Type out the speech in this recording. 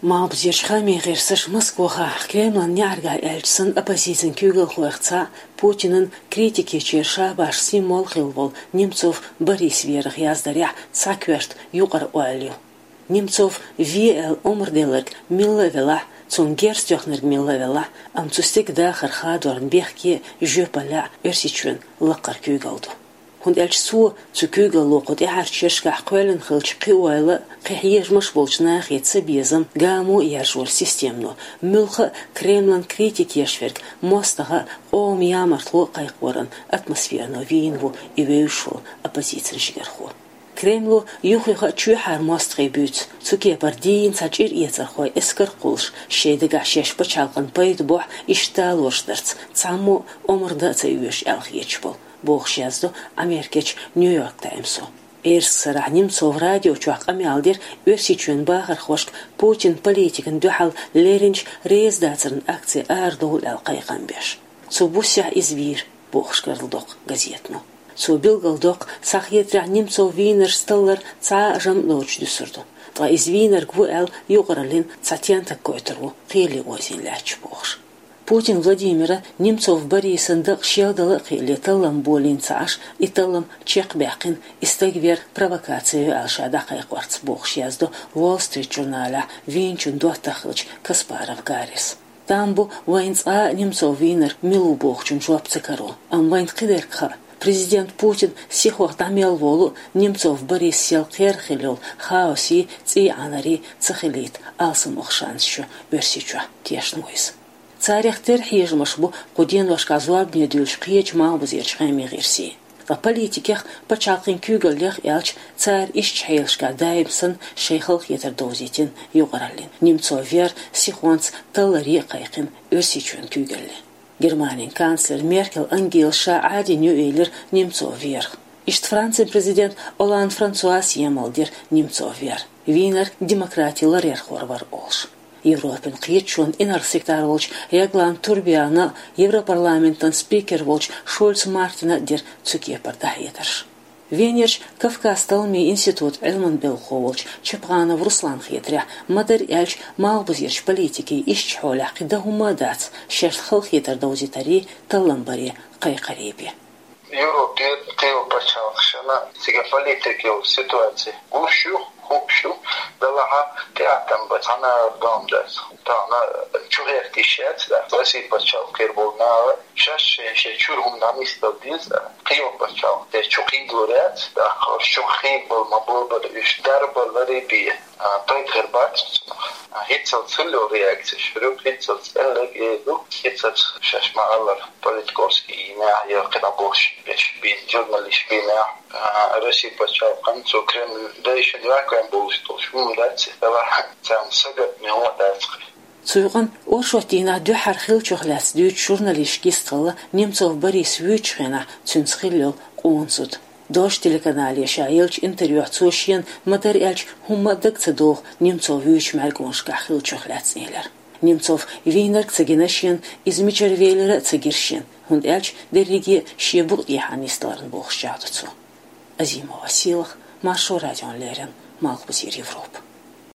Мабзиршхами герсеш Москваха Кремль нярга эльцин оппозицион кюгел хуэрца Путинын критики черша баш символ хилвол Немцов Борис Верх яздаря цакверт югар уэлю. Немцов ВЛ омрделерг миллевела цун герстёхнерг миллевела ам цустик дахар хадварн бехки жөпаля эрсичвен лаккар кюгалду. Hund elch zu kugel loqot hartshka qwelen khilch qiwala qihir msh bolchna khitsa bezam gamu yashur sistemno mulkh Kremlin kritik yashverk mostaga om yamartlo qayqoran atmosferno vinvu iveyshul opposition shigerxo Kremlu yuxha chuhar mostgibut suke bardin sachir yetzarxoy eskar qulsh sheydiga shesh bachalqan payd boh ishtaloshdert tsamu omrda tsayush alkhiychbol Богшязду Америкач Нью-Йорк Таймсу. Эрсара Немцов радио чуак амялдер версичuen багар хошк Путин политикан духал леринч рездацерн акции ардул алқайқанбеш. Цубуся извир Богшкарлдок газетну. Цубилгалдок сахьетра Немцов винер стеллер ца жам ночь дюсурду. Тва извинер гвуэл югралин цатьянта койтеру қили озин ляч Богш. Путин Владимира Немцов Борисан дық шелдалы қилі талам болин цаш и талам чек бәқин истегвер провокацию алшада қайқварц боғш язду Уолл-стрит журнала винчун дуаттақылыч Каспаров Гаррис. Тамбу вайнца Немцов винер милу боғчун жуапцикару. Ам вайн қидеркха. Президент Путин сихуах дамел волу Немцов Борис сел қерхилел хаоси ци анари цахилит алсым оқшансшу версичуа тешнуиз. Царяхтер хижмашбу куден вашказуаб недюльш қиеч малбузерч хайми гирси. В политиках пачалқин кюгеллех ялч царь ишчхейлшка дайбсын шейхалх етердозитин югаралин. Немцов вер сихуанц талари қайқин өрсичуен кюгелли. Германин канцлер Меркель ангелша ади нюэйлер Немцов вер. Ишт Франция президент Оланд Франсуас емалдер Немцов вер. Винер демократилар ерхорвар олш. Европен қиетшун инар сектар волч яглан Турбиана Европарламентан спикер волч Шольц Мартина дер цуке пардахетарш. Венерч Кавказ талми институт Элман Белхо волч Чепганов Руслан хетря мадар ялч малбузерч политики ишчхоля қидахума дац шерхал хетар даузитари талламбари қайқарибе. Европе қио пачалқшана сега политики ситуации гушу хупшу далаха театам бацана домдас тана чурехти шец да ласи пачал керболна шаш шечурум намисто диз қио пачал те чуқи глорец да шухи бол мабурбад ишдарбал лариби той гербат хитсел цуло реакция шруп хитсел элегеду хитсел шашмалар политковский имя я кнабош бич журналист бина Россия пачал канцу Кремль дайшен вакуем болстол шумдац дала цам сага меодац Цуйган оршотина духар хилчохлас дүйт журналист гистгала Немцов Борис Вючхена цунсхиллел қуынсуд. Дош телеканале шаилч интервью цушин материалч хуммадыкцедох Немцов Вюч мальгоншка хилчохлас нелер. Немцов винер цегенашин измичервейлера цегершин. Хунд элч дерриги шебук яханистларын бохшадыцу. Азимова силах Маршо радион лерен Малкбузир Европа.